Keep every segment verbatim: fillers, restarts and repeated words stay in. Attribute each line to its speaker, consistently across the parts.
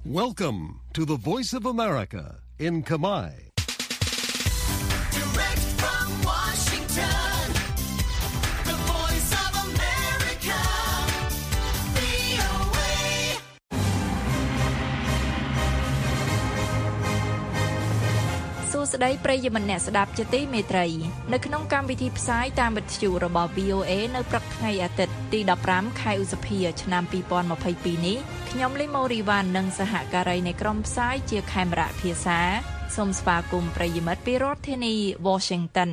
Speaker 1: Welcome to the Voice of America in Kamai.
Speaker 2: Direct from Washington, the Voice of America, វី អូ เอ
Speaker 3: សួស្តីប្រិយមិត្តអ្នកស្ដាប់ជាទីមេត្រីនៅក្នុងកម្មវិធីផ្សាយតាមវិទ្យុរបស់ វី អូ เอ នៅព្រឹកថ្ងៃអាទិត្យទីដប់ប្រាំខែឧសភាឆ្នាំពីរពាន់ម្ភៃពីរនេះខ្ញុំលីម៉ូរីវ៉ាន់និងសហការីនៃក្រុមផ្សាយជាខេមរៈភាសាសូមស្វាគមន៍ប្រិយមិត្តពីរដ្ឋធានី Washington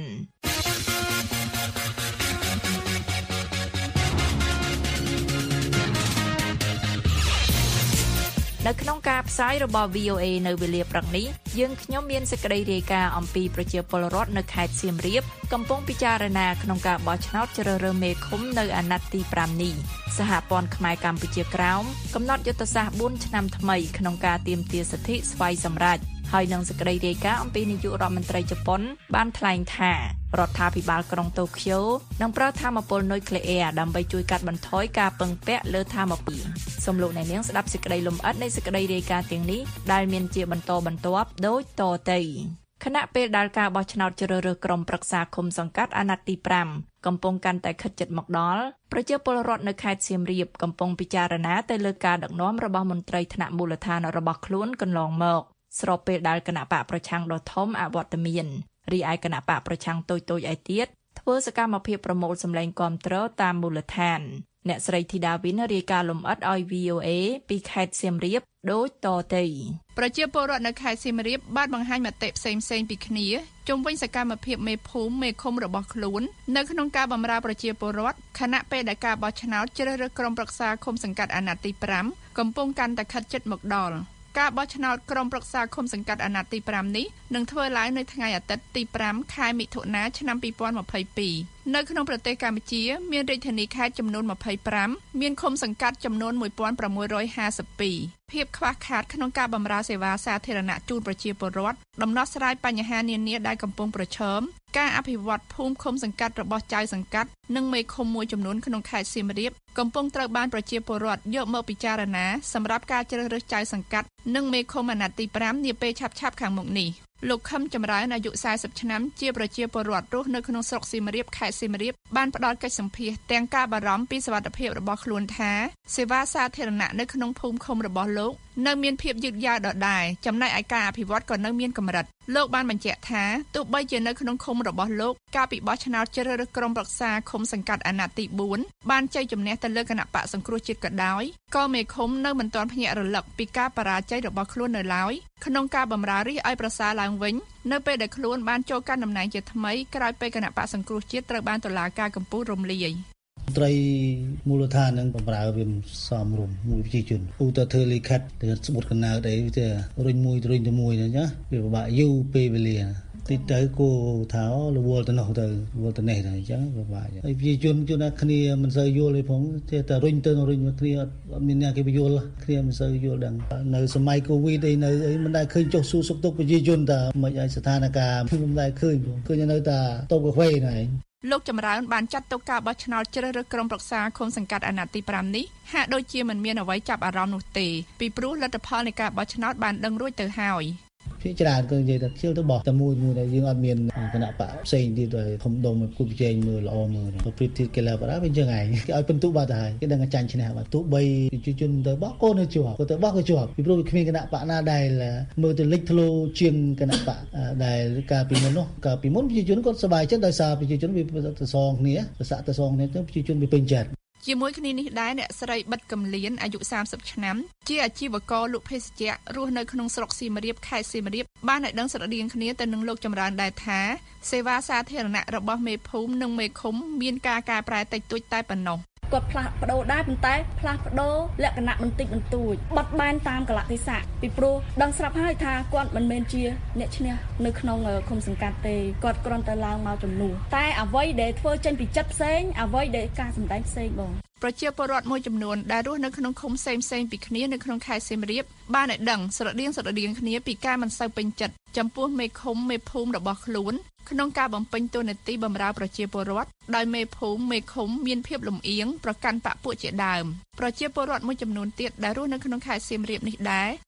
Speaker 3: នៅក្នុងការផ្សាយរបស់ វី អូ เอ នៅវេលាព្រឹកនេះយើងខ្ញុំមានសេចក្តីរាយការណ៍អំពីប្រជាពលរដ្ឋនៅខេត្តសៀមរាបកំពុងពិចារណាក្នុងការបោះឆ្នោតជ្រើសរើសមេឃុំនៅអាណត្តិទីប្រាំនេះសហព័ន្ធខ្មែរកម្ពុជាក្រោមកំណត់យុទ្ធសាស្ត្របួនឆ្នាំថ្មីក្នុងការទាមទារសិទ្ធិស្វ័យសម្រេចហើយនឹងសេចក្តីរាយការណ៍អំពីនាយករដ្ឋមន្ត្រីជប៉ុនបានថ្លែងថារដ្ឋាភិបាលក្រុងតូក្យូនឹងប្រើថាមពលនុយក្លេអ៊ែរដើម្បីជួយកាត់បន្ថយការពឹងពាក់លើថាមពលសូមលោកអ្នកនាងស្ដាប់សេចក្តីលម្អិតនៃសេចក្តីរាយការណ៍ទាំងនេះដែលមានជាបន្តបន្ទាប់ដូចតទៅខណៈពេលដែលការបោះឆ្នោតជ្រើសរើសក្រុមប្រឹក្សាឃុំសង្កាត់អាណត្តិទីប្រាំកំពុងកាន់តែខិតជិតមកដល់ប្រជាពលរដ្ឋនៅខេត្តសៀមរាបកំពុងពិចារណាទៅលើការដឹកនាំរបស់មន្ត្រីថ្នាក់មូលដ្ឋានរបស់ខ្លួនកន្លងមកស្របពេលដែលគណៈបកប្រឆាំងដ៏ធំអវត្តមានរីឯគណៈបកប្រឆាំងតូចៗឯទៀតធ្វើសកម្មភាពប្រមូលសម្លេងគាំទ្រតាមមូលដ្ឋានអ្នកស្រីធីតាវិនរាយការណ៍លម្អិតឲ្យ វី អូ เอ ពីខេត្តសៀមរាបដូចតទៅ
Speaker 4: ប្រជាពលរដ្ឋនៅខេត្តសៀមរាបបានបង្ហាញមតិផ្សេងៗពីគ្នាជុំវិញសកម្មភាពមេភូមិមេឃុំរបស់ខ្លួននៅក្នុងការបម្រើប្រជាពលរដ្ឋខណៈពេលដែលការបោះឆ្នោតជ្រើសរើសក្រុមប្រឹក្សាឃុំសង្កាត់អាណត្តិទីប្រាំកំពុងកាន់តែខិតជិតមកដល់ការបោះឆ្នោតក្រុមប្រឹក្សាឃុំសង្កាត់អាណត្តិទីប្រាំនេះនឹងធ្វើឡើងនៅថ្ងៃអាទិត្យទីប្រាំខែមិថុនាឆ្នាំពីរពាន់ម្ភៃពីរនៅក្នុងប្រទេសកម្ពុជាមានរាជធានីខេត្តចំនួនម្ភៃប្រាំមានឃុំសង្កាត់ចំនួនមួយពាន់ប្រាំមួយរយហាសិបពីរភាពខ្វះខាតក្នុងការបម្រើសេវាសាធារណៈជូនប្រជាពលរដ្ឋដំណោះស្រាយបញ្ហានានាដែលកំពុងប្រឈមការអភិវឌ្ឍភូមិឃុំសង្កាត់របស់ចៅសង្កាត់និងមេឃុំមួយចំនួនក្នុងខេត្តសៀមរាបកំពុងត្រូវបានប្រជាពលរដ្ឋយកមកពិចារណាសម្រាប់ការជ្រើសរើសចៅសង្កាត់និងមេឃុំអាណត្តិទីប្រាំនាពេលឆាប់ៗខាងមុខនេះលោកខឹមចម្រើនអាយុសែសិបឆ្នាំជាប្រជាពលរដ្ឋរស់នៅក្នុងស្រុកសៀមរាបខេត្តសៀមរាបបានផ្ដល់កិច្ចសម្ភាសន៍ទាំងការបារម្ភពីសុវត្ថិភាពរបស់ខ្លួនថាសេវាសាធារណៈនៅក្នុងភូមិឃុំរបស់លោកនៅមានភាពយឺតយ៉ាវដដែលចំណែកឯការអភិវឌ្ឍក៏នៅមានកម្រិតលោកបានបញ្ជាក់ថាទោះបីជានៅក្នុងឃុំរបស់លោកការពិបោះឆ្នោតជ្រើសរើសក្រុមប្រឹក្សាឃុំសង្កាត់អាណត្តិទីបួនបានជ័យជំនះទៅលើគណៈបកសង្គ្រោះជាតិក៏ដោយក៏មេឃុំនៅមិនទាន់ភ្ញាក់រលឹកពីការបរាជ័យរបស់ខ្លួននៅឡើយក្នុងការបម្រើរាជឲ្យប្រសើរឡើងវិញនៅពេលដែលខ្លួនបានចូលកាន់តំណែងជាថ្មីក្រោយពេលគណៈបកសង្គ្រោះជាតិត្រូវបានតុលាការកំពូលរំលាយ
Speaker 5: ត្រីមូលដ្ឋាននឹងបម្រើវាសមរម្យមួយប្រជាជនឧទាហរណ៍ធ្វើលិខិតទៅស្បុតកណ្ដៅអីទៅរុញមួយរុញទៅមួយណាវាពិបាកយូរពេលវេលាទីទៅគោថារវល់ទៅនោះទៅរវល់ទៅនេះទៅអញ្ចឹងពិបាកហើយប្រជាជនជួនគ្នាមិនសូវយល់ទេផងទេតែរុញទៅរុញមកគ្នាអត់មានអ្នកគេយល់គ្នាមិនសូវយល់ដឹងនៅសម័យកូវីដអីនៅអីមិនដែលឃើញចុះសួរសុខទុក្ខប្រជាជនតែមិនឲ្យស្ថានភាពមិនដែលឃើញឃើញនៅតែតូបកាហ្វេហ្នឹងឯង
Speaker 4: លោកចម្រើនបានចាត់ទុកការបោះឆ្នោតជ្រើសរើសក្រុមប្រឹក្សាឃុំសង្កាត់អាណត្តិទីប្រាំនេះហាក់ដូចជាមិនមានអ្វីចាប់អារម្មណ៍នោះទេពីព្រោះលទ្ធផលនៃការបោះឆ្នោតបានដឹងរួចទៅហើយ
Speaker 5: ភាគច្រើនគឺនិយាយថាជិលទៅបោះតែមួយមួយដែលយើងអត់មានគណៈបកផ្សេងទៀតទៅធំដុំគូប្រជែងមើលល្អមើលទៅព្រៀបធៀបកីឡាបាល់វាអញ្ចឹងឯងគេឲ្យពិន្ទុបាត់ទៅហើយគេដឹងថាចាញ់ឈ្នះបាត់ទោះបីប្រជាជនទៅបោះកូននៅជាប់ក៏ទៅបោះក៏ជាប់ពីព្រោះវាគ្មានគណៈបកណាដែលមើលទៅលេចធ្លោជាងគណៈបកដែលកាលពីមុននោះកាលពីមុនប្រជាជនគាត់សប្បាយចិត្តដោយសារប្រជាជនវាទៅសងគ្នាទៅសាក់ទៅសងគ្នាទៅប្រជាជនវាពេញចិត្ត
Speaker 4: ជាមួយគ្នានេះដែរអ្នកស្រីបិទកំលៀនអាយុសាមសិបឆ្នាំជាអាជីវករលក់ភេសជ្ជៈរស់នៅក្នុងស្រុកសៀមរាបខេត្តសៀមរាបបានឲ្យដឹងស្រដៀងគ្នាទៅនឹងលោកចម្រើនដែរថាសេវាសាធារណៈរបស់មេភូមិនិងមេឃុំមានការកែប្រែតិចតួចតែប៉ុណ្ណោះ
Speaker 6: គាត់ផ្លាស់ប្ដូរដែរប៉ុន្តែផ្លាស់ប្ដូរលក្ខណៈបន្តិចបន្តួចបត់បែនតាមកលៈទេសៈពីព្រោះដឹងស្រាប់ហើយថាគាត់មិនមែនជាអ្នកឈ្នះនៅក្នុងឃុំសង្កាត់ទេគាត់គ្រាន់តែឡើងមកជំនួសតែអ្វីដែលធ្វើចេញពីចិត្តផ្សេងអ្វីដែលការសម្ដែងផ្សេងបង
Speaker 4: ប្រជាពលរដ្ឋមួយចំនួនដែលរស់នៅក្នុងឃុំផ្សេងផ្សេងពីគ្នានៅក្នុងខេត្តសៀមរាបបានឲ្យដឹងស្រដៀងស្រដៀងគ្នាពីការមិនសូវពេញចិត្តចំពោះមេឃុំមេភូមិរបស់ខ្លួនក្នុងការបំពេញតួនាទីបម្រើប្រជាពលរដ្ឋដោយមេភូមិមេឃុំមានភាពលំអៀងប្រកាន់បកពួកជាដើមប្រជាពលរដ្ឋមួយចំនួនទៀតដែលរស់នៅក្នុងខេត្តសៀមរាបនេះដែរ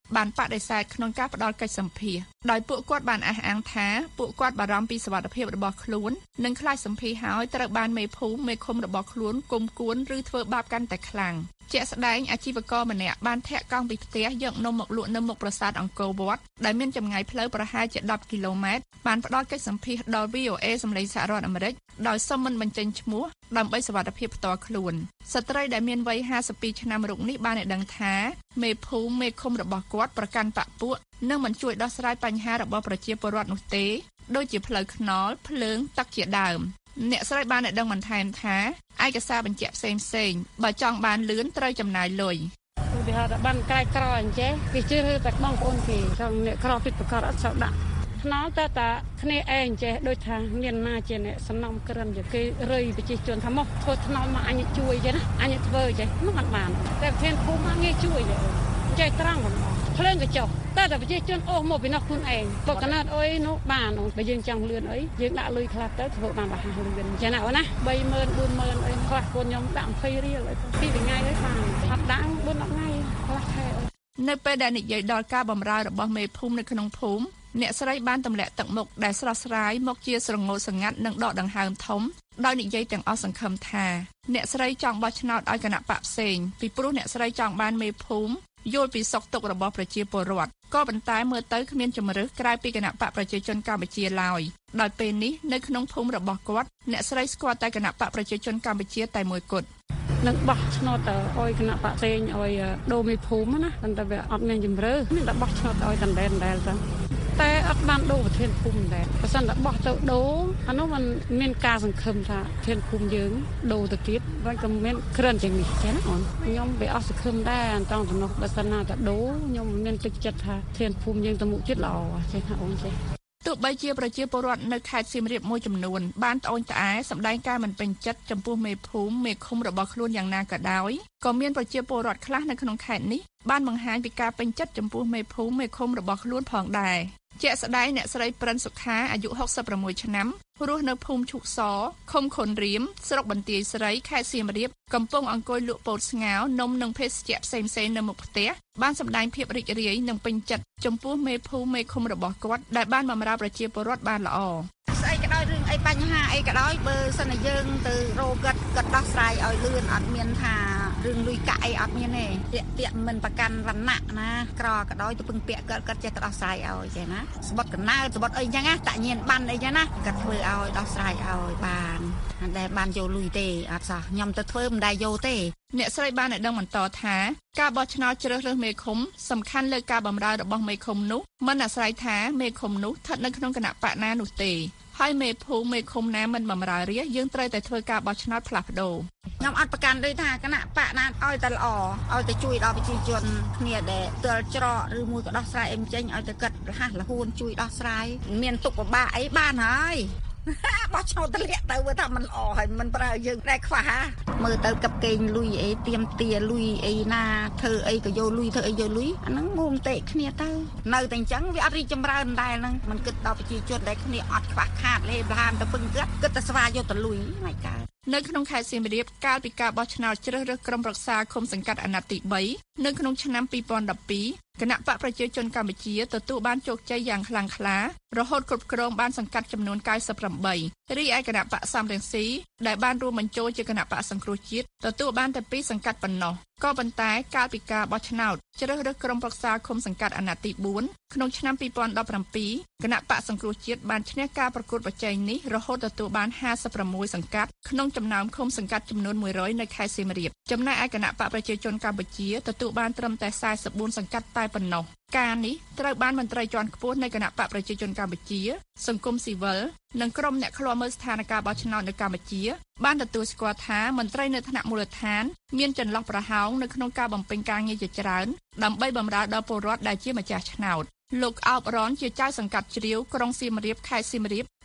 Speaker 4: បានបដិសេធក្នុងការផ្ដល់កិច្ចសម្ភារដោយពួកគាត់បានអះអាងថាពួកគាត់បារម្ភពីសុវត្ថិភាពរបស់ខ្លួននិងខ្លាចសម្ភារហើយត្រូវបានមេភូមិមេឃុំរបស់ខ្លួនគុំគួនឬធ្វើបាបកាន់តែខ្លាំងជាក់ស្ដែងអាជីវករម្នាក់បានធាក់កង់ពីផ្ទះយកនំមកលក់នៅមុខប្រាសាទអង្គរវត្តដែលមានចម្ងាយផ្លូវប្រហែលជាដប់គីឡូម៉ែត្របានផ្ដល់កិច្ចសម្ភារដល់ វី អូ អេ សម្លេងសហរដ្ឋអាមេរិកដោយសុំមិនបញ្ចេញឈ្មោះដើម្បីសុវត្ថិភាពផ្ទាល់ខ្លួនស្ត្រីដែលមានវ័យห้าสิบពីរឆ្នាំរូបនេះបានឲ្យដឹងថាមេភូមិមេឃុំរបស់គាត់ប្រកាន់បកពួកនិងមិនជួយដោះស្រាយបញ្ហារបស់ប្រជាពលរដ្ឋនោះទេដូចជាផ្លូវថ្នល់ភ្លើងទឹកជាដើមអ្នកស្រីបានឲ្យដឹងបន្ថែមថាឯកសារបញ្ជាក់ផ្សេងផ្សេងបើចង់បានលឿនត្រូវចំណាយលុយ
Speaker 7: ឧទាហរណ៍បានកាយក្រអញ្ចេះគេជឿតែបងប្អូនគេចង់អ្នកក្រពិតប្រកបអត់សូវដាក់ថ្នល់តែតាគ្នាឯងអញ្ចេះដូចថាមានណាជាអ្នកសំណុំក្រិនគេរុយប្រជាជនថាមកធ្វើថ្នល់មកអញជួយចេះណាអញធ្វើចេះនោះមិនបានតែប្រធានភូមិមកងាយជួយចេះត្រង់ហ្មងភ្លើងកញ្ចក់តែតែប្រជាជនអូសមកពីនោះខ្លួនឯងបកកណាត់អុយនោះបានបើយើងចង់លឿនអីយើងដាក់លុយខ្លះទៅធ្វើបានរហ័សលឿនចឹងណាអូនណាបីម៉ឺន បួនម៉ឺនអីខ្លះកូនខ្ញុំដាក់ยี่สิบរៀលពីថ្ងៃទៅបានអត់ដាក់បួនថ្ងៃខ្លះខែ
Speaker 4: នៅពេលដែលនិយាយដល់ការបម្រើរបស់មេភូមិនៅក្នុងភូមិអ្នកស្រីបានទម្លាក់ទឹកមុខដែលស្រស់ស្រាយមកជាស្រងោលសងាត់និងដកដង្ហើមធំដោយនិយាយទាំងអស់សង្ឃឹមថាអ្នកស្រីចង់បោះឆ្នោតឲ្យគណៈបកផ្សេងពីព្រោះអ្នកស្រីចង់បានមេភូមិយល់ពីសុខទុក្ខរបស់ប្រជាពលរដ្ឋក៏ប៉ុន្តែមើលទៅគ្មានជំរើសក្រៅពីគណៈបកប្រជាជនកម្ពុជាឡើយដោយពេលនេះនៅក្នុងភូមិរបស់គាត់អ្នកស្រីស្គាល់តែគណៈបកប្រជាជនកម្ពុជាតែមួយគត់
Speaker 7: នឹងបោះឆ្នោតឲ្យគណៈបកផ្សេងឲ្យដូរមេភូមិណាប៉ុន្តែវាអត់មានជំរើសមានតែបោះឆ្នោតឲ្យដដែលដដែលទៅតែអត់បានដូរប្រធានភូមិដែរបើសិនតែបោះទៅដូរអានោះมันមានការសង្ឃឹមថាប្រធានភូមិយើងដូរទៅទៀតហើយក៏មានក្រិនជាងនេះចឹងណាអូនខ្ញុំវាអស់សង្ឃឹមដែរអន្តងតំណោះបើសិនណាតែដូរខ្ញុំមានទឹកចិត្តថាប្រធានភូមិយើងទៅមុខទៀតល្អចេះណាអូនចេះ
Speaker 4: ទោះបីជាប្រជាពលរដ្ឋនៅខេត្តសៀមរាបមួយចំនួនបានត្អូញត្អែសម្ដែងការមិនពេញចិត្តចំពោះមេភូមិមេឃុំរបស់ខ្លួនយ៉ាងណាក៏ដោយក៏មានប្រជាពលរដ្ឋខ្លះនៅក្នុងខេត្តនេះបានបង្ហាញពីការពេញចិត្តចំពោះមេភូមិមេឃុំរបស់ខ្លួនផងដែរជាក់ស្ដែងអ្នកស្រីព្រិនសុខាអាយុหกสิบหกឆ្នាំរស់នៅភូមិឈុកសឃុំខុនរៀមស្រុកបន្ទាយស្រីខេត្តសៀមរាបកំពុងអង្គុយលក់ពោតស្ងោរនំនិងភេសជ្ជៈផ្សេងៗនៅមុខផ្ទះបានសម្ដែងភាពរីករាយនិងពេញចិត្តចំពោះមេភូមិមេឃុំរបស់គាត់ដែលបានបម្រើប្រជាពលរដ្ឋបានល្អ
Speaker 8: ស្អីក៏ដោយរឿងអីបញ្ហាអីក៏ដោយបើសិនតែយើងទៅរកគាត់គាត់ដោះស្រាយឲ្យលឿនអត់មានថារឿងលុយកាក់អីអត់មានទេតាក់តាក់មិនប្រកាន់វណ្ណៈណាក្រក៏ដោយទៅពឹងពាក់គាត់គាត់ចេះទៅដោះស្រាយឲ្យចេះណាស្បត់កណើតស្បត់អីចឹងណាតាក់ញៀនបានអីចឹងណាគាត់ធ្វើឲ្យដោះស្រាយឲ្យបានតែបានយកលុយទេអត់សោះខ្ញុំទៅធ្វើមិនដែលយកទេ
Speaker 4: អ្នកស្រីបានឲ្យដឹងបន្តថាការបោះឆ្នោតជ្រើសរើសមេឃុំសំខាន់លើការបម្រើរបស់មេឃុំនោះមិនអាស្រ័យថាមេឃុំនោះស្ថិតនៅក្នុងគណៈបកណានោះទេហើយមេភូមិមេឃុំណាមិនបម្រើរាជយើងត្រូវតែធ្វើការបោះឆ្នោតផ្លាស់ប្ដូរ
Speaker 8: ខ្ញុំអត់ប្រកាន់ទេថាគណៈបកណាឲ្យតែល្អឲ្យតែជួយដល់ប្រជាជនគ្នាដែលទល់ច្រកឬមួយក៏ដោះស្រាយអីចេញឲ្យតែកាត់រហ័សរហួនជួយដោះស្រាយមានទុកពិបាកអីបានហើយបោះឆ្នោតទលាក់ទៅវាថាมันល្អហើយมันប្រើយើងតែខ្វះហ่าមើលទៅកັບកេងលុយអីទៀមទាលុយអីណាធ្វើអីក៏យកលុយធ្វើអីយកលុយអាហ្នឹងមុំតេគ្នាទៅនៅតែអញ្ចឹងវាអត់រីកចម្រើនដែរហ្នឹងมันគិតដល់ប្រជាជនដែលគ្នាអត់ខ្វះខាតលេបឡាមទៅពឹងគាត់គិតតែស្វាយកទៅលុយមិនកើត
Speaker 4: នៅក្នុងខេត្តសៀមរាបកាលពីការបោះឆ្នោតជ្រើសរើសក្រុមប្រឹក្សាឃុំសង្កាត់អាណត្តិទីបីនៅក្នុងឆ្នាំពីរពាន់ដប់ពីរគណៈបកប្រជាជនកម្ពុជាទទួលបានជោគជ័យយ៉ាងខ្លាំងក្លារហូតគ្រប់គ្រងបានសង្កាត់ចំនួន九十八រីឯគណៈបកសំរងស៊ីដែលបានរួមបញ្ចូលជាគណៈបកសង្គ្រោះជាតិទទួលបានតែពីរសង្កាត់ប៉ុណ្ណោះក៏ប៉ុន្តែកាលពីការបោះឆ្នោតជ្រើសរើសក្រុមប្រឹក្សាឃុំសង្កាត់អាណត្តិទីបួនក្នុងឆ្នាំពីរពាន់ដប់ប្រាំពីរគណៈបកសង្គ្រោះជាតិបានឈ្នះការប្រកួតប្រជែងនេះរហូតទទួលបានห้าสิบหกសង្កាត់ក្នុងចំណោមឃុំសង្កាត់ចំនួនមួយរយនៅខេត្តសៀមរាបចំណែកឯគណៈបកប្រជាជនកម្ពុជាទទួលបានត្រឹមតែสี่สิบสี่សង្កាត់តែប៉ុណ្ណោះការនេះត្រូវបានមន្ត្រីជាន់ខ្ពស់នៃគណៈបកប្រជាជនកម្ពុជាសង្គមស៊ីវិលនិងក្រុមអ្នកឃ្លាំមើលស្ថានភាពបោះឆ្នោតនៅកម្ពុជាបានទទួលស្គាល់ថាមន្ត្រីនៅថ្នាក់មូលដ្ឋានមានចន្លោះប្រហោងនៅក្នុងការបំពេញការងារជាច្រើនដើម្បីបម្រើដល់ពលរដ្ឋដែលជាម្ចាស់ឆ្នោតលោកអោបរនជាចៅសង្កាត់ជ្រាវក្រុងសៀមរាបខេត្តសៀមរាប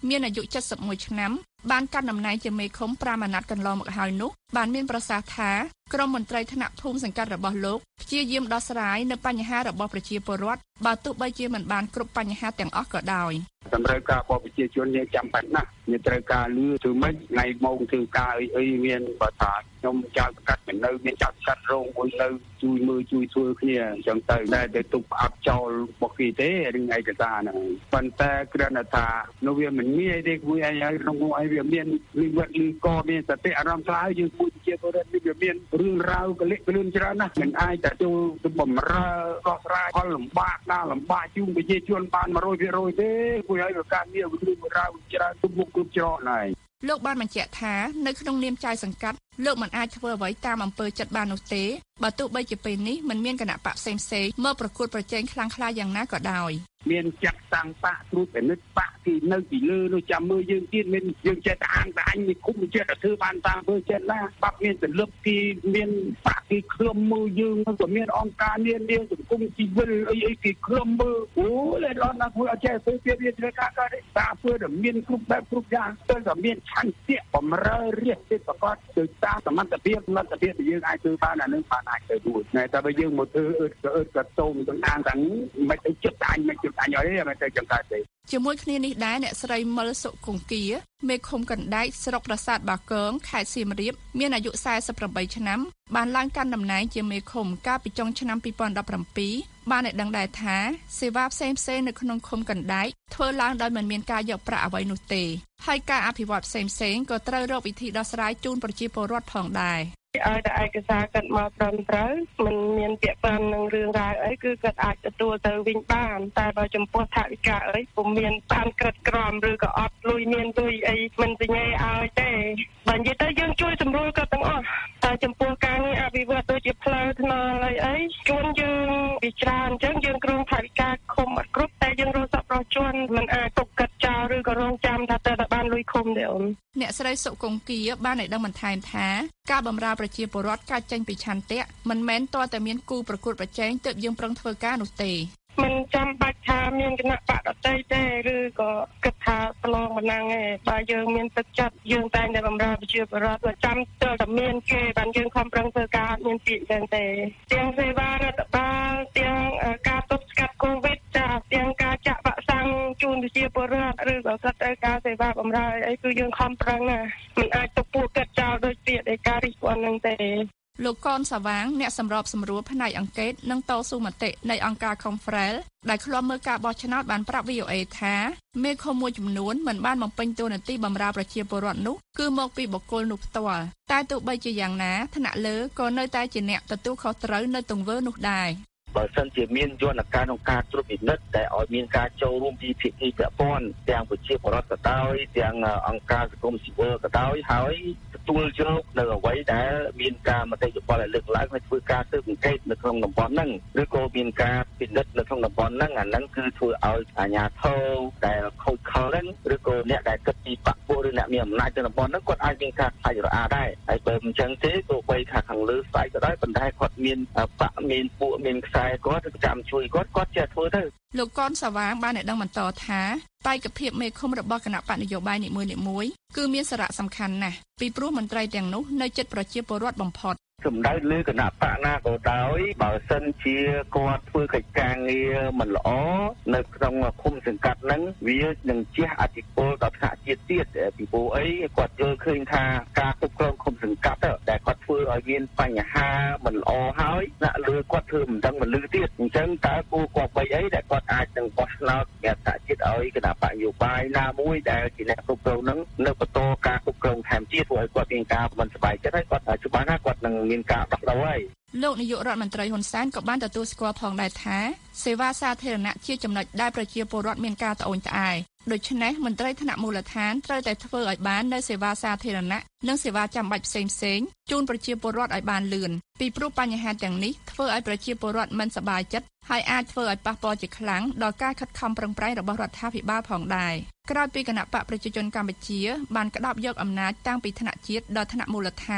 Speaker 4: មានអាយុเจ็ดสิบเอ็ดឆ្នាំបានកាន់តំណែងជាមេឃុំប្រាំអាណត្តិកន្លងមកហើយនោះបានមានប្រសាសន៍ថាក្រមមន្ត្រីថ្នាក់ភូមិសង្កាត់របស់លោកព្យាយាមដោះស្រាយនៅបញ្ហារបស់ប្រជាពលរដ្ឋបើទោះបីជាមិនបានគ្រប់បញ្ហាទាំងអស់ក៏ដោយ
Speaker 9: សម្រាប់ការបបប្រជាជននេះចាំបាច់ណាស់មានត្រូវការលឺធ្វើម៉េចថ្ងៃម៉ោងធ្វើការអីអីមានបើថាខ្ញុំចៅប្រកាសមិននៅមានចៅប្រកាសរងមួយនៅជួយមើលជួយធ្វើគ្នាអញ្ចឹងទៅតែទៅទុកផ្អាប់ចោលរបស់គេទេរឿងឯកសារហ្នឹងប៉ុន្តែគ្រាន់តែថានៅវាមិនងាយទេគួរឲ្យឲ្យក្នុងនោះឲ្យវាមានលឺវត្តលឺកមានសតិអារម្មណ៍ស្លាយយើងគួរជាពលរដ្ឋនេះវាមានរឿងរ៉ាវកលិកកលឿនច្រើនណាស់មិនអាចតែចូលទៅបំរើដោះស្រាយផលលំបាកណាលំបាកជូនប្រជាជនបាន một trăm phần trăm ទេគួរឲ្យការងាររឿងរ៉ាវច្រើនទុកមុខគ្រប់ច្រកហើយ
Speaker 4: លោកបានបញ្ជាក់ថានៅក្នុងនាមចៅសង្កាត់លោកមិនអាចធ្វើអ្វីតាមអំពើចិត្តបាននោះទេបើទោះបីជាពេលនេះមិនមានគណៈបកផ្សេងៗមកប្រកួតប្រជែងខ្លាំងក្លាយ៉ាងណាក៏ដោយ
Speaker 9: មានចាក់តាំងបាក់ត្រួតពិនិត្យបាក់ទីនៅពីលើនោះចាំមើលយើងទៀតមានយើងចេះតែអានតែអញនេះគុំចេះតែធ្វើបានតាមធ្វើចេះណាបាត់មានទលឹកទីមានបាក់ទីឃ្លឹមមើលយើងក៏មានអង្គការនានាសង្គមជីវិតអីអីគេឃ្លឹមមើលអូលេដល់ណាធ្វើអត់ចេះធ្វើទៀតវាត្រូវការក៏តាមធ្វើតែមានគ្រប់បែបគ្រប់យ៉ាងទៅតែមានឆន្ទៈបំរើរាជទេប្រកាសទៅតាមសមត្ថភាពលទ្ធភាពដែលយើងអាចធ្វើបានអានឹងបានអាចទៅរួចតែបើយើងមកធ្វើអឺអឺក៏តូមទាំងអានទាំងមិនទៅចិត្តអញមិនចិត្តអញអីមិនទៅចង្កាត់ទេ
Speaker 4: ជាមួយគ្នានេះដែរអ្នកស្រីមិលសុគង្គាមេឃុំកណ្ដែកស្រុកប្រាសាទបាគងខេត្តសៀមរាបមានអាយុสี่สิบแปดឆ្នាំបានឡើងកាន់តំណែងជាមេឃុំកាលពីចុងឆ្នាំពីរពាន់ដប់ប្រាំពីរបានឲ្យដឹងដែរថាសេវាផ្សេងផ្សេងនៅក្នុងឃុំកណ្ដែកធ្វើឡើងដោយមិនមានការយកប្រាក់អ្វីនោះទេហើយការអភិវឌ្ឍផ្សេងផ្សេងក៏ត្រូវរកវិធីដោះស្រាយជូនប្រជាពលរដ្ឋផងដែរ
Speaker 10: ឲ្យតែឯកសារកាត់មកត្រឹមត្រូវមិនមានពាក្យពាន់នឹងរឿងរ៉ាវអីគឺគាត់អាចទទួលទៅវិញបានតែបើចំពោះថវិកាអីពុំមានបានក្រិតក្រមឬក៏អត់លុយមានលុយអីមិនសញ្ញេឲ្យទេបើនិយាយទៅយើងជួយសម្រួលគាត់ទាំងអស់តែចំពោះការងារអភិវឌ្ឍដូចជាផ្លូវថ្នល់អីអីជួនយើងវាច្រើនអញ្ចឹងយើងគ្រោងថវិកាឃុំអត់គ្រប់តែយើងរកសប្បុរសជនមិនអាចទុកកាត់ចោលឬក៏រងចាំថាទៅតែបានលុយឃុំទេអូន
Speaker 4: អ្នកស្រីសុគង្គាបានឲ្យដឹងបន្ថែមថាការបម្រើប្រជាពលរដ្ឋកើតចេញពីឆន្ទៈមិនមែនទាល់តែមានគូប្រកួតប្រជែងទើបយើងប្រឹងធ្វើការនោះទេ
Speaker 10: មិនចាំបាច់ថាមានគណៈបកដតីទេឬក៏គិតថាប្រឡងប៉ុណ្ណឹងទេបើយើងមានទឹកចិត្តយើងតែងតែបម្រើប្រជាពលរដ្ឋប្រចាំទល់តែមានគេបានយើងខំប្រឹងធ្វើការអត់មានពាក្យចឹងទេទាំងសេវារដ្ឋបាលទាំងការទប់ស្កាត់កូវីដចាទាំងការចាក់វ៉ាក់សាំងជូនប្រជាពលរដ្ឋឬក៏គាត់ត្រូវការសេវាបម្រើអីគឺយើងខំប្រឹងណាមិនអាចទៅពួតកាត់ចោលដោយពាក្យនៃការរិះគន់នឹងទេ
Speaker 4: លោកកនសាវាងអ្នកសម្របសម្រួលផ្នែកអង្កេតនិងតស៊ូមតិនៃអង្គការ Confrel ដែលឃ្លាំមើលការបោះឆ្នោតបានប្រាប់ វី អូ អេ ថាមេឃុំមួយចំនួនមិនបានបំពេញតួនាទីបម្រើប្រជាពលរដ្ឋនោះគឺមកពីបុគ្គលនោះផ្ទាល់តែទោះបីជាយ៉ាងណាថ្នាក់លើក៏នៅតែជាអ្នកទទួលខុសត្រូវនៅទង្វើនោះដែរ
Speaker 11: បើសិនជាមានយន្តការក្នុងការត្រួតពិនិត្យតែឲ្យមានការចូលរួមពីភាគីពាក់ព័ន្ធទាំងប្រជាពលរដ្ឋក៏ដោយទាំងអង្គការសង្គមស៊ីវិលក៏ដោយហើយទទួលយកនៅអ្វីដែលមានការមតិយោបល់ឲ្យលើកឡើងហើយធ្វើការស៊ើបអង្កេតនៅក្នុងតំបន់ហ្នឹងឬក៏មានការពិនិត្យនៅក្នុងតំបន់ហ្នឹងអាហ្នឹងគឺធ្វើឲ្យអាជ្ញាធរដែលខូចខលហ្នឹងឬក៏អ្នកដែលគិតពីបកពួកឬអ្នកមានអំណាចនៅតំបន់ហ្នឹងគាត់អាចមានការខ្លាចរអាដែរហើយបើមិនចឹងទេទោះបីថាខាងលើស្បែកក៏ដោយប៉ុន្តែគាត់មានបកមានពួកមានខ្សែគាត់ទៅចាំជួយគាត់គាត់ចេះធ្វើទៅ
Speaker 4: លោកកនសាវាងបានឲ្យដឹងបន្តថាបេក្ខភាពមេឃុំរបស់គណៈបកនយោបាយនីមួយៗគឺមានសារៈសំខាន់ណាស់ពីព្រោះមន្ត្រីទាំងនោះនៅជិតប្រជាពលរដ្ឋបំផុត
Speaker 11: សំដៅលើគណៈបកណាក៏ដោយបើសិនជាគាត់ធ្វើកិច្ចការងារមិនល្អនៅក្នុងឃុំសង្កាត់ហ្នឹងវានឹងជះឥទ្ធិពលដល់ថ្នាក់ជាតិទៀតពីព្រោះអីគាត់យល់ឃើញថាការគ្រប់គ្រងឃុំសង្កាត់ដែលគាត់ធ្វើឲ្យមានបញ្ហាមិនល្អហើយអ្នកលើគាត់ធ្វើមិនដឹងមិនលឺទៀតអញ្ចឹងតើគួរគប្បីអីដែលគាត់អាចនឹងបោះឆ្នោតអ្នកថ្នាក់ជាតិឲ្យគណៈបកនយោបាយណាមួយដែលជាអ្នកគ្រប់គ្រងហ្នឹងនៅបន្តការគ្រប់គ្រងថែមទៀតធ្វើឲ្យគាត់មានការមិនសប្បាយចិត្តហើយគាត់ច្បាស់ណាស់គាត់នឹងមានការដោះដូរហើយ
Speaker 4: លោកនាយករដ្ឋមន្ត្រីហ៊ុនសែនក៏បានទទួលស្គាល់ផងដែរថាសេវាសាធារណៈជាចំណុចដែលប្រជាពលរដ្ឋមានការត្អូញត្អែដូច្នេះមន្ត្រីថ្នាក់មូលដ្ឋានត្រូវតែធ្វើឲ្យបាននូវសេវាសាធារណៈនិងសេវាចាំបាច់ផ្សេងៗជូនប្រជាពលរដ្ឋឲ្យបានលឿនពីព្រោះបញ្ហាទាំងនេះធ្វើឲ្យប្រជាពលរដ្ឋមិនសប្បាយចិត្តហើយអាចធ្វើឲ្យប៉ះពាល់ជាខ្លាំងដល់ការខិតខំប្រឹងប្រែងរបស់រដ្ឋាភិបាលផងដែរក្រោយពីគណៈបកប្រជាជនកម្ពុជាបានក្តាប់យកអំណាចតាំងពីថ្នាក់ជាតិដល់ថ្នាក់មូលដ្ឋាន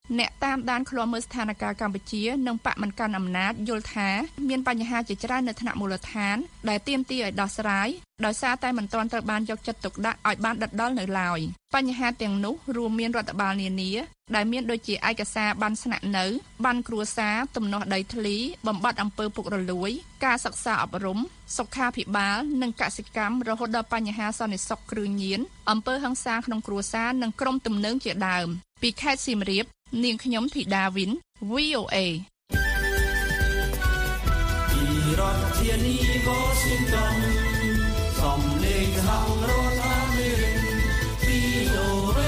Speaker 4: អ្នកតាមដានឃ្លាំមើលស្ថានភាពកម្ពុជានិងបកមិនកាន់អំណាចយល់ថាមានបញ្ហាជាច្រើននៅថ្នាក់មូលដ្ឋានដែលទាមទារឲ្យដោះស្រាយដោយសារតែមិនទាន់ត្រូវបានយកចិត្តទុកដាក់ឲ្យបានដិតដល់នៅឡើយបញ្ហាទាំងនោះរួមមានរដ្ឋបាលនានាដែលមានដូចជាឯកសារបានស្នាក់នៅបានគ្រួសារទំនាស់ដីធ្លីបំបត្តិអំពើពុករលួយការសិក្សាអប់រំសុខាភិបាលនិងកសិកម្មរហូតដល់បញ្ហាសន្តិសុខគ្រឿងញៀនអំពើហិង្សាក្នុងគ្រួសារនិងក្រុមទំនើងជាដើមពីខេត្តសៀមរាបនាងខ្ញុំធីតាវិន វី អូ เอ
Speaker 2: ពីរដ្ឋធានី Washington សំឡេងហៅរដ្ឋអាមេរិក វី អូ เอ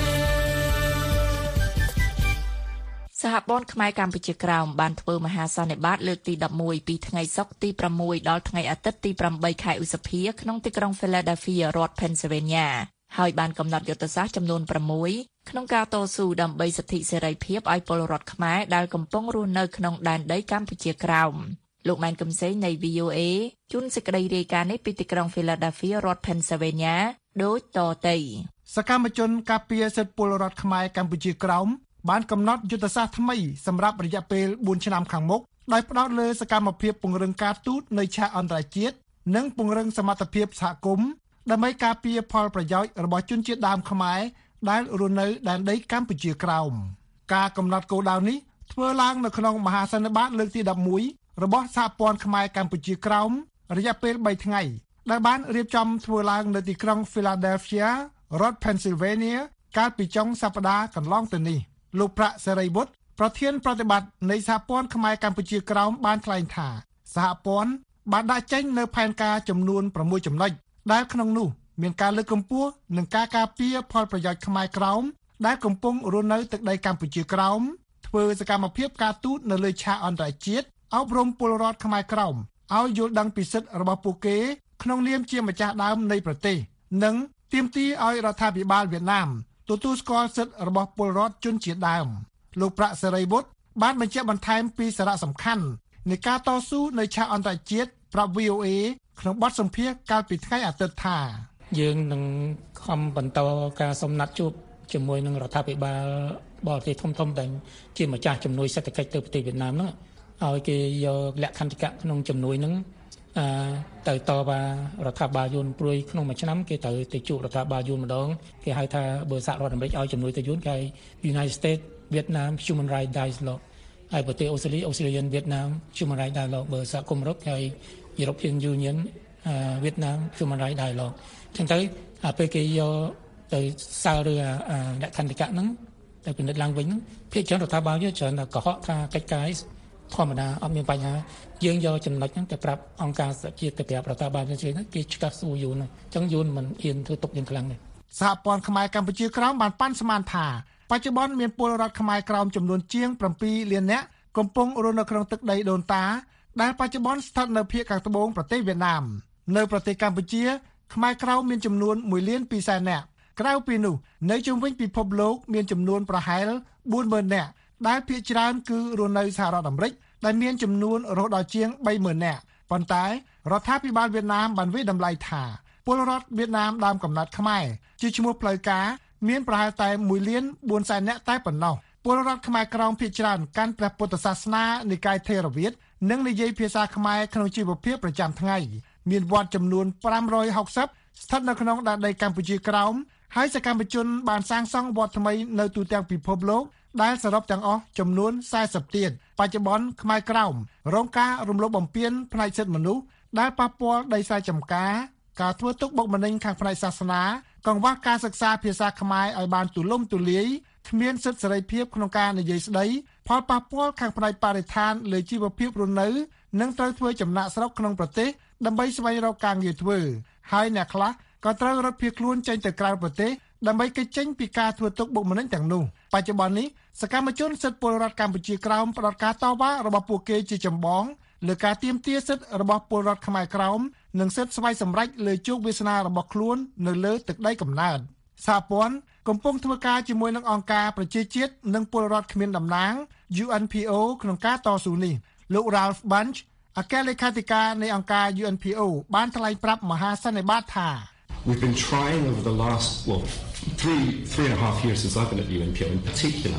Speaker 3: សហព័ន្ធខ្មែរកម្ពុជាក្រោមបានធ្វើមហាសន្និបាតលើកទីដប់មួយពីថ្ងៃសុក្រទីប្រាំមួយដល់ថ្ងៃអាទិត្យទីប្រាំបីខែឧសភាក្នុងទីក្រុង Philadelphia រដ្ឋ Pennsylvania ហើយបានកំណត់យុទ្ធសាស្ត្រចំនួនប្រាំមួយក្នុងការតស៊ូដើម្បីសិទ្ធិសេរីភាពឲ្យពលរដ្ឋខ្មែរដែលកំពុងរស់នៅក្នុងដែនដីកម្ពុជាក្រោមលោកម៉ែនកំសែងនៃ វី អូ เอ ជូនសេចក្តីរាយការណ៍នេះពីទីក្រុង Philadelphia រដ្ឋ Pennsylvania ដូចតទៅ
Speaker 12: សកម្មជនការពារសិទ្ធិពលរដ្ឋខ្មែរកម្ពុជាក្រោមបានកំណត់យុទ្ធសាស្ត្រថ្មីសម្រាប់រយៈពេលបួនឆ្នាំខាងមុខដោយផ្ដោតលើសកម្មភាពពង្រឹងការទូតនៃឆាកអន្តរជាតិនិងពង្រឹងសមត្ថភាពសហគមន៍ដើម្បីការពារផលប្រយោជន៍របស់ជនជាតិដើមខ្មែរដែលរស់នៅដែនដីកម្ពុជាក្រោមការកំណត់គោលដៅនេះធ្វើឡើងនៅក្នុងមហាសន្និបាតលើកទីដប់មួយរបស់សហព័ន្ធខ្មែរកម្ពុជាក្រោមរយៈពេលបីថ្ងៃដែលបានរៀបចំធ្វើឡើងនៅទីក្រុង Philadelphia រដ្ឋ Pennsylvania កាលពីចុងសប្តាហ៍កន្លងទៅនេះលោកប្រាក់សេរីវុឌ្ឍប្រធានប្រតិបត្តិនៃសហព័ន្ធខ្មែរកម្ពុជាក្រោមបានថ្លែងថាសហព័ន្ធបានដាក់ចេញនូវផែនការចំនួនប្រាំមួយចំណុចដែលក្នុងនោះមានការលើកកម្ពស់និងការការពារផលប្រយោជន៍ខ្មែរក្រោមដែលកំពុងរស់នៅទឹកដីកម្ពុជាក្រោមធ្វើសកម្មភាពការទូតនៅលើឆាកអន្តរជាតិអប់រំពលរដ្ឋខ្មែរក្រោមឲ្យយល់ដឹងពីសិទ្ធិរបស់ពួកគេក្នុងនាមជាម្ចាស់ដើមនៃប្រទេសនិងទាមទារឲ្យរដ្ឋាភិបាលវៀតណាមទទួលស្គាល់សិទ្ធិរបស់ពលរដ្ឋជនជាតិដើមលោកប្រាក់សេរីវុឌ្ឍបានបញ្ជាក់បន្ថែមពីសារៈសំខាន់នៃការតស៊ូនៅឆាកអន្តរជាតិប្រាប់ វី អូ เอ ក្នុងបទសម្ភាសន៍កាលពីថ្ងៃអាទិត្យថា
Speaker 13: យើងនឹងខំបន្តការសំណាត់ជួបជាមួយនឹងរដ្ឋាភិបាលបរទេសធំៗដែលជាម្ចាស់ជំនួយសេដ្ឋកិច្ចទៅប្រទេសវៀតណាមហ្នឹងឲ្យគេយកលក្ខន្តិកៈក្នុងជំនួយហ្នឹងអឺទៅតបរដ្ឋាភិបាលយួនព្រួយក្នុងមួយឆ្នាំគេត្រូវទៅជួបរដ្ឋាភិបាលយួនម្ដងគេហៅថាបើសហរដ្ឋអាមេរិកឲ្យជំនួយទៅយួនគេ United States Vietnam Human Rights Dialogue ហើយប្រទេសអូស្ត្រាលី Australian Vietnam Human Rights Dialogue បើសហគមន៍អឺរ៉ុបគេ European Union Vietnam Human Rights Dialogue ចឹងទៅពេលគេយកទៅសើឬលក្ខន្តិកៈហ្នឹងទៅពិនិត្យឡើងវិញហ្នឹងភាគច្រើនរដ្ឋាភិបាលយើងច្រើនតែកុហកថាកិច្ចការធម្មតាអត់មានបញ្ហាយើងយកចំណុចហ្នឹងទៅប្រាប់អង្គការសហជាតិទៅប្រាប់រដ្ឋាភិបាលយើងហ្នឹងគេឆ្កាស់សួរយូរណាស់អញ្ចឹងយូរមិនហ៊ានធ្វើទុកយើងខ្លាំងទេ
Speaker 12: សហព័ន្ធខ្មែរកម្ពុជាក្រោមបានប៉ាន់ស្មានថាបច្ចុប្បន្នមានពលរដ្ឋខ្មែរក្រោមចំនួនជាងប្រាំពីរលាននាក់កំពុងរស់នៅក្នុងទឹកដីដូនតាដែលបច្ចុប្បន្នស្ថិតនៅភាគខាងត្បូងប្រទេសវៀតណាមនៅប្រទេសកម្ពុជាខ្មែរក្រៅមានចំនួនមួយលានពីរសែននាក់ក្រៅពីនោះនៅជុំវិញពិភពលោកមានចំនួនប្រហែលបួនម៉ឺននាក់ដែលភាគច្រើនគឺរស់នៅសហរដ្ឋអាមេរិកដែលមានចំនួនរហូតដល់ជាងបីម៉ឺននាក់ប៉ុន្តែរដ្ឋាភិបាលវៀតណាមបានវិតម្លៃថាពលរដ្ឋវៀតណាមដើមកំណត់ខ្មែរជាឈ្មោះផ្លូវការមានប្រហែលតែមួយលានបួនសែននាក់តែប៉ុណ្ណោះពលរដ្ឋខ្មែរក្រោមភាគច្រើនកាន់ព្រះពុទ្ធសាសនានិកាយថេរវាទនិងនិយាយភាសាខ្មែរក្នុងជីវភាពប្រចាំថ្ងៃមានវត្តចំនួនប្រាំរយហកសិបស្ថិតនៅក្នុងដែនដីកម្ពុជាក្រោមហើយសកម្មជនបានសាងសង់វត្តថ្មីនៅទូទាំងពិភពលោកដែលសរុបទាំងអស់ចំនួនសែសិបទៀតបច្ចុប្បន្នខ្មែរក្រោមរងការរំលោភបំពានផ្នែកសិទ្ធិមនុស្សដែលប៉ះពាល់ដីស្រែចម្ការការធ្វើទុកបុកម្នេញខាងផ្នែកសាសនាកង្វះការសិក្សាភាសាខ្មែរឲ្យបានទូលំទូលាយគ្មានសិទ្ធិសេរីភាពក្នុងការនិយាយស្ដីផលប៉ះពាល់ខាងផ្នែកបរិស្ថានលើជីវភាពរស់នៅនិងត្រូវធ្វើចំណាកស្រុកក្នុងប្រទេសដើម្បីស្វែងរកការងារធ្វើហើយអ្នកខ្លះក៏ត្រូវរត់ភៀសខ្លួនចេញទៅក្រៅប្រទេសដើម្បីគេចចេញពីការធ្វើទុកបុកម្នេញទាំងនោះបច្ចុប្បន្ននេះសកម្មជនសិទ្ធិពលរដ្ឋកម្ពុជាក្រោមផ្តោតការតវ៉ារបស់ពួកគេជាចម្បងលើការទាមទារសិទ្ធិរបស់ពលរដ្ឋខ្មែរក្រោមនិងសិទ្ធិស្វ័យសម្រេចលើជោគវាសនារបស់ខ្លួននៅលើទឹកដីកំណើតសហព័ន្ធកំពុងធ្វើការជាមួយនឹងអង្គការប្រជាជាតិនិងពលរដ្ឋគ្មានតំណាង ยู เอ็น พี โอ ក្នុងការតស៊ូនេះលោក Ralph Bunche អគ្គលេខាធិការនៃអង្គការ ยู เอ็น พี โอ បានថ្លែងប្រាប់មហាសន្និបាតថា
Speaker 14: We've been trying over the last well three three and a half years since I've been at ยู เอ็น พี โอ in particular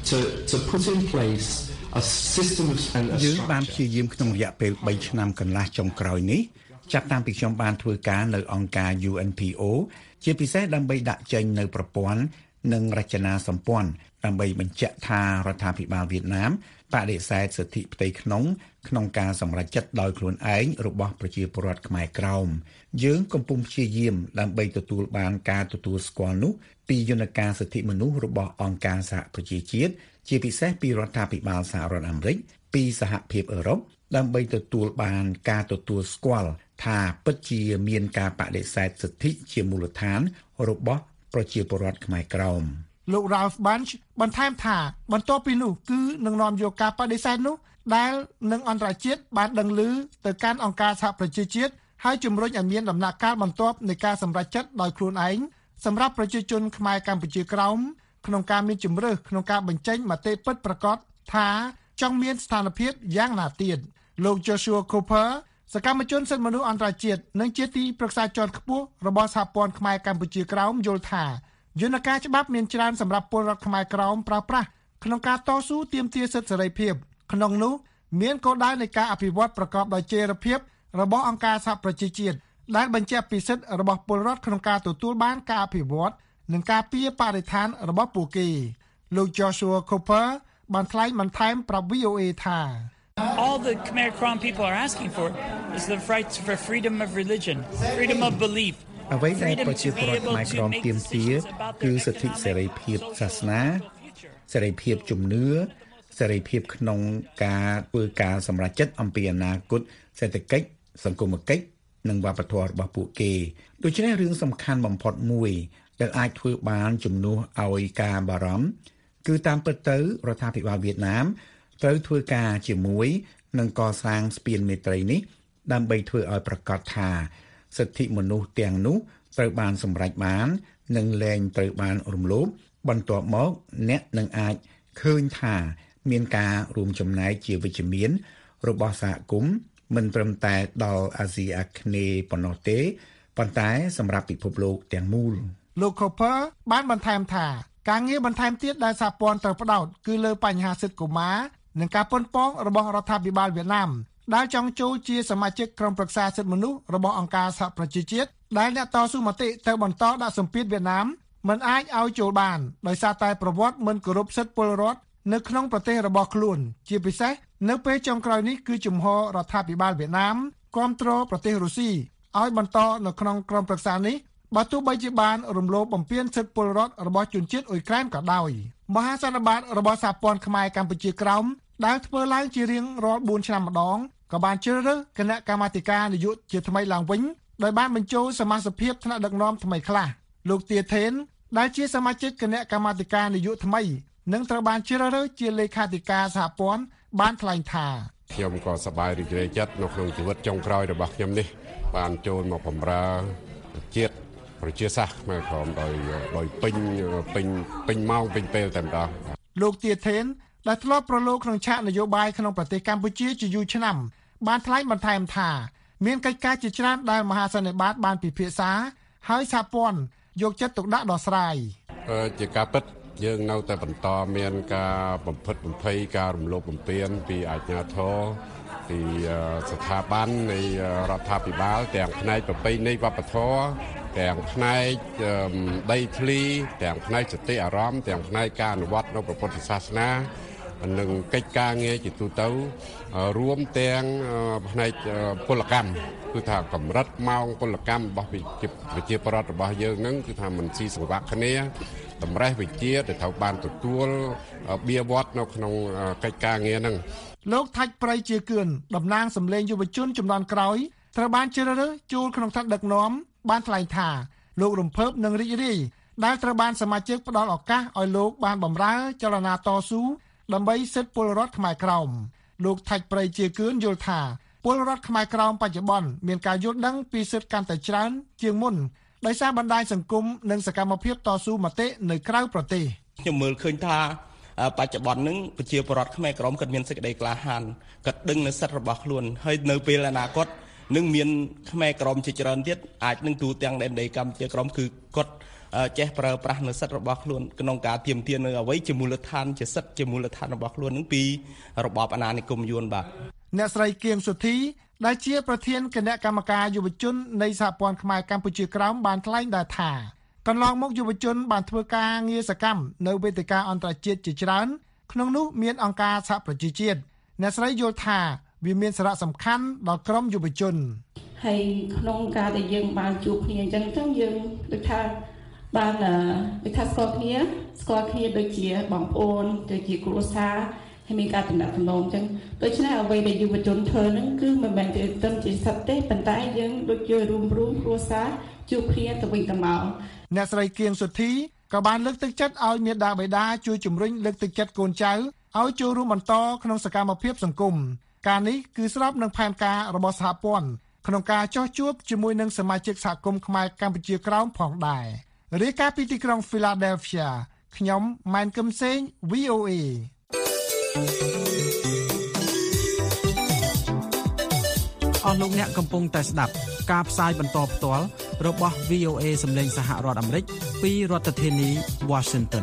Speaker 14: to to put in place a system of and a
Speaker 15: យើងបានព្យាយាមក្នុងរយៈពេលបីឆ្នាំកន្លះចុងក្រោយនេះចាប់តាំងពីខ្ញុំបានធ្វើការនៅអង្គការ U N P O ជាពិសេសដើម្បីដាក់ចេញនៅប្រព័ន្ធនិងរចនាសម្ព័ន្ធដើម្បីបញ្ជាក់ថារដ្ឋាភិបាលវៀតណាមបដិសេធសិទ្ធិផ្ទៃក្នុងក្នុងការសម្រេចចិត្តដោយខ្លួនឯងរបស់ប្រជាពលរដ្ឋខ្មែរក្រោមយើងកំពុងព្យាយាមដើម្បីទទួលបានការទទួលស្គាល់នោះពីយន្តការសិទ្ធិមនុស្សរបស់អង្គការសហប្រជាជាតិជាពិសេសពីរដ្ឋាភិបាលសហរដ្ឋអាមេរិកពីសហភាពអឺរ៉ុបដើម្បីទទួលបានការទទួលស្គាល់ថាពិតជាមានការបដិសេធសិទ្ធិជាមូលដ្ឋានរបស់ប្រជាពលរដ្ឋខ្មែរក្រោម
Speaker 12: លោក Ralph Bunche បន្ថែមថាបន្ទាប់ពីនោះគឺនឹងនាំយកការបដិសេធនោះដែលនឹងអន្តរជាតិបានដឹងឮទៅកាន់អង្គការសហប្រជាជាតិហើយជំរុញឲ្យមានដំណាក់កាលបន្ទាប់នៃការសម្រេចចិត្តដោយខ្លួនឯងសម្រាប់ប្រជាជនខ្មែរកម្ពុជាក្រោមក្នុងការមានជំរើសក្នុងការបញ្ចេញមតិពិតប្រាកដថាចង់មានស្ថានភាពយ៉ាងណាទៀតលោក Joshua Cooper សកម្មជនសិទ្ធិមនុស្សអន្តរជាតិនិងជាទីប្រឹក្សាជាន់ខ្ពស់របស់សហព័ន្ធខ្មែរកម្ពុជាក្រោមយល់ថាយន្តការច្បាប់មានច្រើនសម្រាប់ពលរដ្ឋខ្មែរក្រោមប្រើប្រាស់ក្នុងការតស៊ូទាមទារសិទ្ធិសេរីភាពក្នុងនោះមានគោលដៅនៃការអភិវឌ្ឍប្រកបដោយចីរភាពរបស់អង្គការសហប្រជាជាតិដែលបញ្ជាក់ពីសិទ្ធិរបស់ពលរដ្ឋក្នុងការទទួលបានការអភិវឌ្ឍនិងការពារបរិស្ថានរបស់ពួកគេលោក Joshua Cooper បានថ្លែងបន្ថែមប្រាប់ V O A ថា
Speaker 16: All the Khmer Krom people are asking for is the right for freedom of religion, freedom of belief.
Speaker 15: អ្វីដែលប្រជាពលរដ្ឋខ្មែរក្រមទាមទារគឺសិទ្ធិសេរីភាពសាសនាសេរីភាពជំនឿសេរីភាពក្នុងការធ្វើការសម្រេចចិត្តអំពីអនាគតសេដ្ឋកិច្ចសង្គមគិច្ចនិងវប្បធម៌របស់ពួកគេដូច្នេះរឿងសំខាន់បំផុតមួយដែលអាចធ្វើបានជំនួសឲ្យការបារម្ភគឺតាមពិតទៅរដ្ឋាភិបាលវៀតណាមត្រូវធ្វើការជាមួយនឹងកសាងស្ពានមេត្រីនេះដើម្បីធ្វើឲ្យប្រកាសថាសិទ្ធិមនុស្សទាំងនោះត្រូវបានសម្រេចបាននិងលែងត្រូវបានរំលោភបន្ទាប់មកអ្នកនឹងអាចឃើញថាមានការរួមចំណែកជាវិជ្ជមានរបស់សហគមន៍មិនត្រឹមតែដល់អាស៊ីអាគ្នេយ៍ប៉ុណ្ណោះទេប៉ុន្តែសម្រាប់ពិភពលោកទាំងមូល
Speaker 12: លោក Cooper បានបន្ថែមថាការងារបន្ថែមទៀតដែលសហព័ន្ធត្រូវផ្ដោតគឺលើបញ្ហាសិទ្ធិកុមារនិងការប៉ុនប៉ងរបស់រដ្ឋាភិបាលវៀតណាមដែលចង់ចូលជាសមាជិកក្រុមប្រឹក្សាសិទ្ធិមនុស្សរបស់អង្គការសហប្រជាជាតិដែលអ្នកតស៊ូមតិទៅបន្តដាក់សម្ពាធវៀតណាមមិនអាចឲ្យចូលបានដោយសារតែប្រវត្តិមិនគោរពសិទ្ធិពលរដ្ឋនៅក្នុងប្រទេសរបស់ខ្លួនជាពិសេសនៅពេលចុងក្រោយនេះគឺជំហររដ្ឋាភិបាលវៀតណាមគាំទ្រប្រទេសរុស្ស៊ីឲ្យបន្តនៅក្នុងក្រុមប្រឹក្សានេះបើទោះបីជាបានរំលោភបំពានសិទ្ធិពលរដ្ឋរបស់ជនជាតិអ៊ុយក្រែនក៏ដោយមហាសន្និបាតរបស់សហព័ន្ធខ្មែរកម្ពុជាក្រោមដែលធ្វើឡើងជារៀងរាល់បួនឆ្នាំម្ដងក៏បានជ្រើសរើសគណៈកម្មាធិការនយោបាយជាថ្មីឡើងវិញដោយបានបញ្ចូលសមាជិកភាពថ្នាក់ដឹកនាំថ្មីខ្លះលោកទាថេនដែលជាសមាជិកគណៈកម្មាធិការនយោបាយថ្មីនឹងត្រូវបានជ្រើសរើសជាលេខាធិការសហព័ន្ធបានថ្លែងថា
Speaker 17: ខ្ញុំក៏សប្បាយរីករាយចិត្តនៅក្នុងជីវិតចុងក្រោយរបស់ខ្ញុំនេះបានចូលមកបម្រើជាតិប្រជាសាស្ត្រខ្មែរក្រមដោយដោយពេញពេញពេញម៉ោងពេញពេលតែម្ដង
Speaker 12: លោកទាថេនដែលធ្លាប់ប្រឡូកក្នុងឆាកនយោបាយក្នុងប្រទេសកម្ពុជាជាយូរឆ្នាំបានថ្លែងបន្ថែមថាមានកិច្ចការជាច្រើនដែលមហាសន្និបាតបានពិភាក្សាហើយសហព័ន្ធយកចិត្តទុកដាក់ដោះស្រាយ
Speaker 17: ជាការពិតយើងនៅតែបន្តមានការបំផិតបំភ័យការរំលោភបំពានពីអាជ្ញាធរពីស្ថាប័ននៃរដ្ឋាភិបាលទាំងផ្នែកប្រពៃណីវប្បធម៌ទាំងផ្នែកដីធ្លីទាំងផ្នែកសតិអារម្មណ៍ទាំងផ្នែកការអនុវត្តនៅព្រះពុទ្ធសាសនានិងកិច្ចការងារជាទូទៅរួមទាំងផ្នែកពលកម្មគឺថាកម្រិតម៉ោងពលកម្មរបស់ប្រជាពលរដ្ឋរបស់យើងនឹងគឺថាមិនស៊ីសង្វាក់គ្នាតម្រេះវិជាដែលត្រូវបានទទួលបៀវត្សនៅក្នុងកិច្ចការងារហ្នឹង
Speaker 12: លោកថាច់ប្រៃជាគឿនតំណាងសម្លេងយុវជនចំនួនក្រោយត្រូវបានជ្រើសរើសចូលក្នុងថ្នាក់ដឹកនាំបានថ្លែងថាលោករំភើបនិងរីករាយដែលត្រូវបានសមាជិកផ្ដល់ឱកាសឲ្យលោកបានបម្រើចលនាតស៊ូដើម្បីសិទ្ធិពលរដ្ឋខ្មែរក្រោមលោកថាច់ប្រៃជាគឿនយល់ថាពលរដ្ឋខ្មែរក្រោមបច្ចុប្បន្នមានការយល់ដឹងពីសិទ្ធិកាន់តែច្រើនជាងមុនដោយសារបណ្ដាញសង្គមនិងសកម្មភាពតស៊ូមតិនៅក្រៅប្រទេស
Speaker 18: ខ្ញុំមើលឃើញថាបច្ចុប្បន្ននឹងប្រជាពលរដ្ឋខ្មែរក្រមគាត់មានសេចក្តីក្លាហានគាត់ដឹងនៅសិទ្ធិរបស់ខ្លួនហើយនៅពេលអនាគតនឹងមានខ្មែរក្រមជាច្រើនទៀតអាចនឹងទូទាំងដែនដីកម្ពុជាក្រមគឺគាត់ចេះប្រើប្រាស់នូវសិទ្ធិរបស់ខ្លួនក្នុងការទាមទារនៅអ្វីជាមូលដ្ឋានជាសិទ្ធិជាមូលដ្ឋានរបស់ខ្លួននឹងពីរបបអាណានិគមយួនបាទ
Speaker 12: អ្នកស្រីគៀងសុធីដែលជាប្រធានគណៈកម្មការយុវជននៃសហព័ន្ធខ្មែរកម្ពុជាក្រោមបានថ្លែងដែរថាកន្លងមកយុវជនបានធ្វើការងារសកម្មនៅវេទិកាអន្តរជាតិជាច្រើនក្នុងនោះមានអង្គការសហប្រជាជាតិអ្នកស្រីយល់ថាវាមានសារៈសំខាន់ដល់ក្រុមយុវជន
Speaker 19: ហើយក្នុងការដែលយើងបានជួបគ្នាអញ្ចឹងចឹងយើងដូចថាបានដូចថាស្គាល់គ្នាស្គាល់គ្នាដូចជាបងប្អូនដូចជាគ្រួសារហើយមានការតំណាក់តំណងអញ្ចឹងដូច្នេះអ្វីដែលយុវជនធ្វើហ្នឹងគឺមិនមែនតែត្រឹមជាសិទ្ធិទេប៉ុន្តែយើងដូចជារួមរួមគ្រួសារជួបគ្នាទៅវិញទៅមក
Speaker 12: អ្នកស្រីគៀងសុធីក៏បានលើកទឹកចិត្តឲ្យមាតាបិតាជួយជំរុញលើកទឹកចិត្តកូនចៅឲ្យចូលរួមបន្តក្នុងសកម្មភាពសង្គមការនេះគឺស្របនឹងផែនការរបស់សហព័ន្ធក្នុងការចោះជួបជាមួយនឹងសមាជិកសហគមន៍ខ្មែរកម្ពុជាក្រោមផងដែររាយការណ៍ពីទីក្រុង Philadelphia ខ្ញុំម៉ែនកឹមសេង វី អូ អេ
Speaker 20: អស់លោកអ្នកកំពុងតែស្ដាប់ការផ្សាយបន្តផ្ទាល់របស់ វី អូ អេ សម្លេងសហរដ្ឋអាមេរិកពីរដ្ឋធានី Washington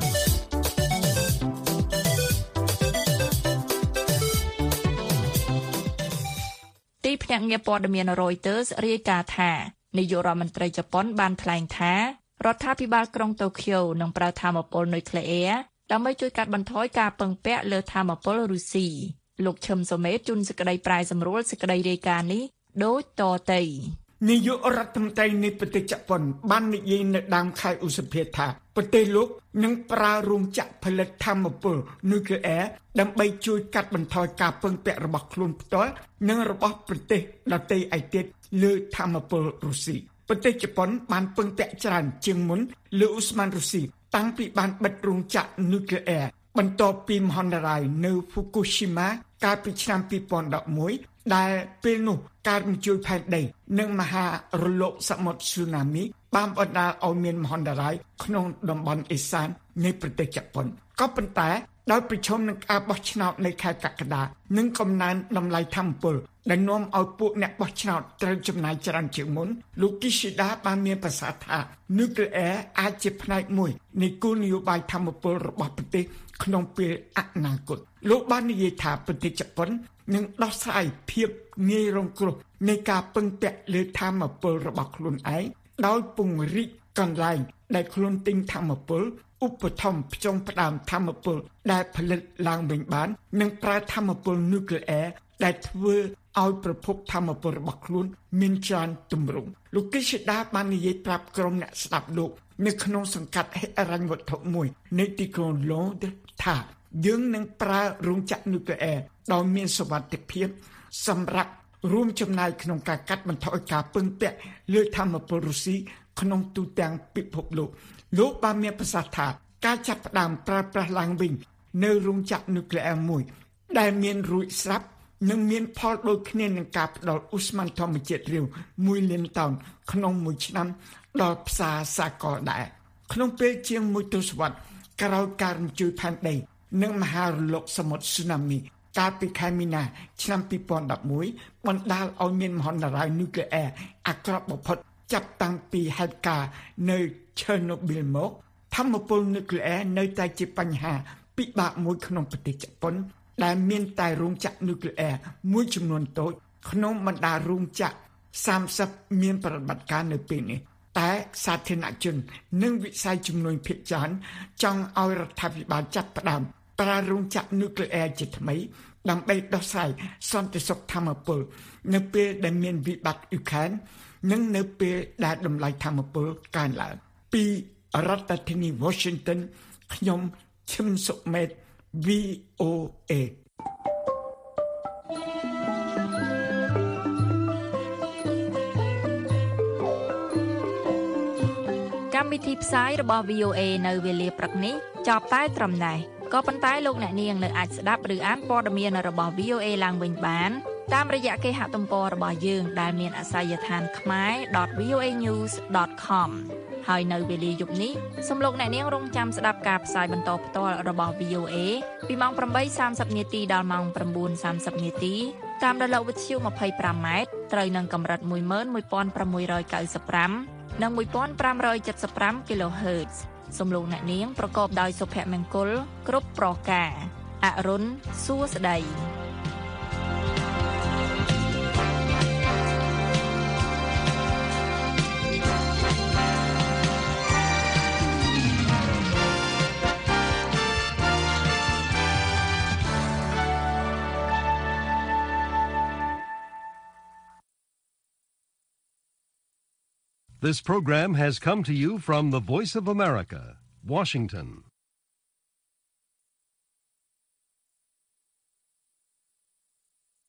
Speaker 3: ទីភ្នាក់ងារព័ត៌មាន Reuters រាយការណ៍ថានាយករដ្ឋមន្ត្រីជប៉ុនបានថ្លែងថារដ្ឋាភិបាលក្រុងតូក្យូនឹងប្រើថាមពលនុយក្លេអ៊ែរដើម្បីជួយកាត់បន្ថយការពឹងពាក់លើថាមពលរុស្ស៊ីលោកឈឹមសូមេតជូនសេចក្តីប្រាយសម្រួលសេចក្តីរាយការណ៍នេះដូចតទៅ
Speaker 21: នាយករដ្ឋមន្ត្រីនៃប្រទេសជប៉ុនបាននិយាយនៅដើមខែឧសភាថាប្រទេសលោកនឹងប្រើរោងចក្រផលិតថាមពលនុយក្លេអ៊ែរដើម្បីជួយកាត់បន្ថយការពឹងពាក់របស់ខ្លួនផ្ទាល់និងរបស់ប្រទេសដទៃឯទៀតលើថាមពលរុស្ស៊ីប្រទេសជប៉ុនបានពឹងពាក់ច្រើនជាងមុនលើឧស្ម័នរុស្ស៊ីតាំងពីបានបិទរោងចក្រនុយក្លេអ៊ែរបន្ទាប់ពីមហន្តរាយនៅ Fukushima កាលពីឆ្នាំពីរពាន់ដប់មួយដែលពេលនោះការរំជួយផែនដីនិងមហារលកសមុទ្រស៊ូណាមីបានបណ្ដាលឲ្យមានមហន្តរាយក្នុងតំបន់អេសាននៃប្រទេសជប៉ុនក៏ប៉ុន្តែដោយប្រឈមនឹងការបោះឆ្នោតនៅខែកក្កដានិងកំណើនតម្លៃថាមពលដែលនាំឲ្យពួកអ្នកបោះឆ្នោតត្រូវចំណាយច្រើនជាងមុនលោក Kishida បានមានប្រសាសន៍ថា Nuclear អាចជាផ្នែកមួយនៃគោលនយោបាយថាមពលរបស់ប្រទេសក្នុងពេលអនាគតលោកបាននិយាយថាប្រទេសជប៉ុននឹងដោះស្រាយភាពងាយរងគ្រោះនៃការពឹងពាក់លើថាមពលរបស់ខ្លួនឯងដោយពង្រីកកន្លែងដែលខ្លួនទិញថាមពលឧបត្ថម្ភផ្ចុងផ្ដើមថាមពលដែលផលិតឡើងវិញបាននិងប្រើថាមពលនុយក្លេអ៊ែរដែលធ្វើឲ្យប្រភពថាមពលរបស់ខ្លួនមានច្រើនទម្រង់លោក Kishida បាននិយាយប្រាប់ក្រុមអ្នកស្ដាប់លោកនៅក្នុងសង្កាត់ហិរញ្ញវត្ថុមួយនៃទីក្រុង Londres ថាយើងនឹងប្រើរោងចក្រនុយក្លេអ៊ែរដោយមានសុវត្ថិភាពសម្រាប់រួមចំណែកក្នុងការកាត់បន្ថយការពឹងពាក់លើថាមពលរុស្ស៊ីក្នុងទូទាំងពិភពលោកលោកបានមានប្រសាសន៍ថាការចាប់ផ្ដើមប្រើប្រាស់ឡើងវិញនៅរោងចក្រនុយក្លេអ៊ែរមួយដែលមានរួចស្រាប់នឹងមានផលដូចគ្នានឹងការផ្ដល់ឧស្ម័នធម្មជាតិរាវមួយលានតោនក្នុងមួយឆ្នាំដល់ផ្សារសាកលដែរក្នុងពេលជាងមួយទសវត្សរ៍ក្រោយការរំជួយផែនដីនិងមហារលកសមុទ្រស៊ូណាមីកាលពីខែមីនាឆ្នាំពីរពាន់ដប់មួយបណ្ដាលឲ្យមានមហន្តរាយនុយក្លេអ៊ែរអាក្រក់បំផុតចាប់តាំងពីហេតុការណ៍នៅ Chernobyl មកថាមពលនុយក្លេអ៊ែរនៅតែជាបញ្ហាពិបាកមួយក្នុងប្រទេសជប៉ុនដែលមានតែរោងចក្រនុយក្លេអ៊ែរមួយចំនួនតូចក្នុងបណ្ដារោងចក្រសាមសិបមានប្រតិបត្តិការនៅពេលនេះតែសាធារណជននិងវិស័យជំនួយភាគច្រើនចង់ឲ្យរដ្ឋាភិបាលចាត់ផ្ដើមប្រើរោងចក្រនុយក្លេអ៊ែរជាថ្មីដើម្បីដោះស្រាយសន្តិសុខថាមពលនៅពេលដែលមានវិបត្តិអ៊ុក្រែននិងនៅពេលដែលតម្លៃថាមពលកើនឡើងពីរដ្ឋធានី Washington ខ្ញុំឈឹមសុមេត វី អូ អេ
Speaker 3: កម្មវិធីផ្សាយរបស់ វី អូ អេ នៅវេលាព្រឹកនេះចប់តែត្រឹមនេះក៏ប៉ុន្តែលោកអ្នកនាងនៅអាចស្ដាប់ឬអានព័ត៌មានរបស់ វី អូ អេ ឡើងវិញបានតាមរយៈគេហទំព័ររបស់យើងដែលមានអាសយដ្ឋាន ខ្មែរ ដត វី អូ អេ ញូស ដត ខម ហើយនៅវេលាយប់នេះសូមលោកអ្នកនាងរងចាំស្ដាប់ការផ្សាយបន្តផ្ទាល់របស់ វី អូ អេ ពីម៉ោង ប្រាំបីសាមសិប នាទីដល់ម៉ោង ប្រាំបួនសាមសិប នាទីតាមរលកវិទ្យុ ម្ភៃប្រាំម៉ែត្រត្រូវនឹងកម្រិត មួយម៉ឺនមួយពាន់ប្រាំមួយរយកៅសិបប្រាំនិងone thousand five hundred seventy-five kilohertz សំឡេងអ្នកនាងប្រកបដោយសុភមង្គលគ្រប់ប្រការអរុនសួស្តី
Speaker 1: This program has come to you from the Voice of America, Washington.